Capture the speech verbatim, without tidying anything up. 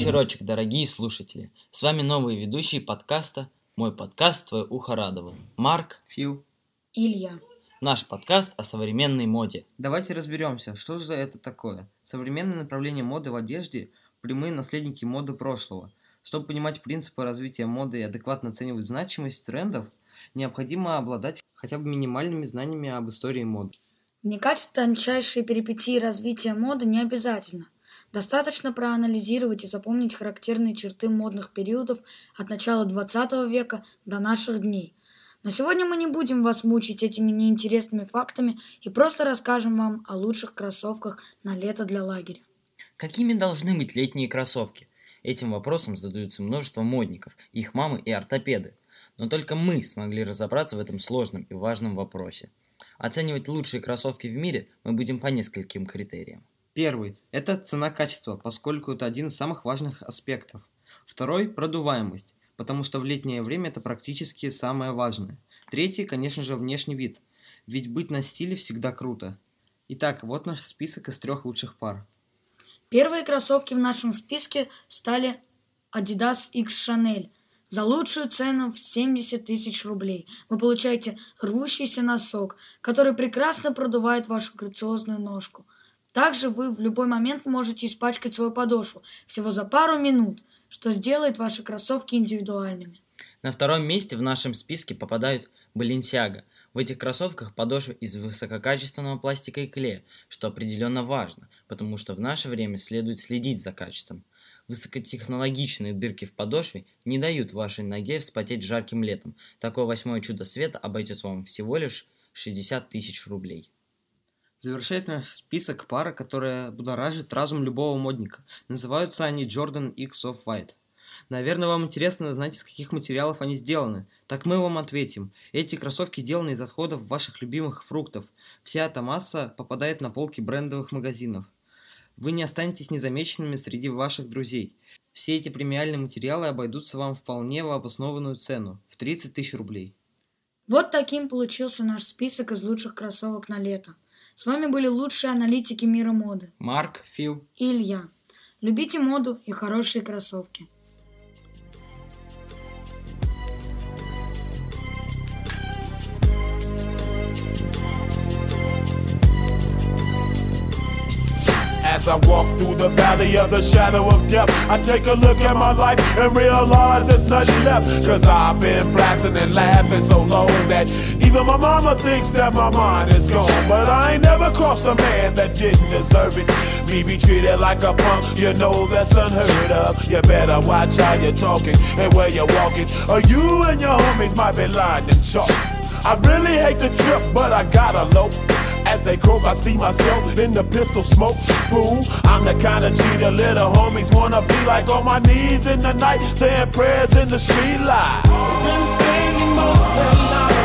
вечерочек, дорогие слушатели. С вами новые ведущие подкаста «Мой подкаст. Твое ухо радовало». Марк, Фил, Илья. Наш подкаст о современной моде. Давайте разберемся, что же это такое. Современное направление моды в одежде – прямые наследники моды прошлого. Чтобы понимать принципы развития моды и адекватно оценивать значимость трендов, необходимо обладать хотя бы минимальными знаниями об истории моды. Вникать в тончайшие перипетии развития моды не обязательно. Достаточно проанализировать и запомнить характерные черты модных периодов от начала двадцатого века до наших дней. Но сегодня мы не будем вас мучить этими неинтересными фактами и просто расскажем вам о лучших кроссовках на лето для лагеря. Какими должны быть летние кроссовки? Этим вопросом задаются множество модников, их мамы и ортопеды. Но только мы смогли разобраться в этом сложном и важном вопросе. Оценивать лучшие кроссовки в мире мы будем по нескольким критериям. Первый – это цена-качество, поскольку это один из самых важных аспектов. Второй – продуваемость, потому что в летнее время это практически самое важное. Третий – конечно же, внешний вид, ведь быть на стиле всегда круто. Итак, вот наш список из трех лучших пар. Первые кроссовки в нашем списке стали Adidas X Chanel. За лучшую цену в семьдесят тысяч рублей вы получаете рвущийся носок, который прекрасно продувает вашу грациозную ножку. Также вы в любой момент можете испачкать свою подошву всего за пару минут, что сделает ваши кроссовки индивидуальными. На втором месте в нашем списке попадают Balenciaga. В этих кроссовках подошва из высококачественного пластика и клея, что определенно важно, потому что в наше время следует следить за качеством. Высокотехнологичные дырки в подошве не дают вашей ноге вспотеть жарким летом. Такое восьмое чудо света обойдется вам всего лишь шестьдесят тысяч рублей. Завершает наш список пара, которая будоражит разум любого модника. Называются они Jordan X Off-White. Наверное, вам интересно знать, из каких материалов они сделаны. Так мы вам ответим. Эти кроссовки сделаны из отходов ваших любимых фруктов. Вся эта масса попадает на полки брендовых магазинов. Вы не останетесь незамеченными среди ваших друзей. Все эти премиальные материалы обойдутся вам вполне в обоснованную цену – в тридцать тысяч рублей. Вот таким получился наш список из лучших кроссовок на лето. С вами были лучшие аналитики мира моды. Марк, Фил и Илья. Любите моду и хорошие кроссовки. As I walk through the valley of the shadow of death, I take a look at my life and realize there's nothing left. Cause I've been blasting and laughing so long that even my mama thinks that my mind is gone. But I ain't never crossed a man that didn't deserve it. Me be treated like a punk, you know that's unheard of. You better watch how you're talking and where you're walking, or you and your homies might be lying in chalk. I really hate the trip, but I gotta low. As they croak, I see myself in the pistol smoke. Fool, I'm the kind of G the little homies wanna be like, on my knees in the night, saying prayers in the street light. Been staying most of the night.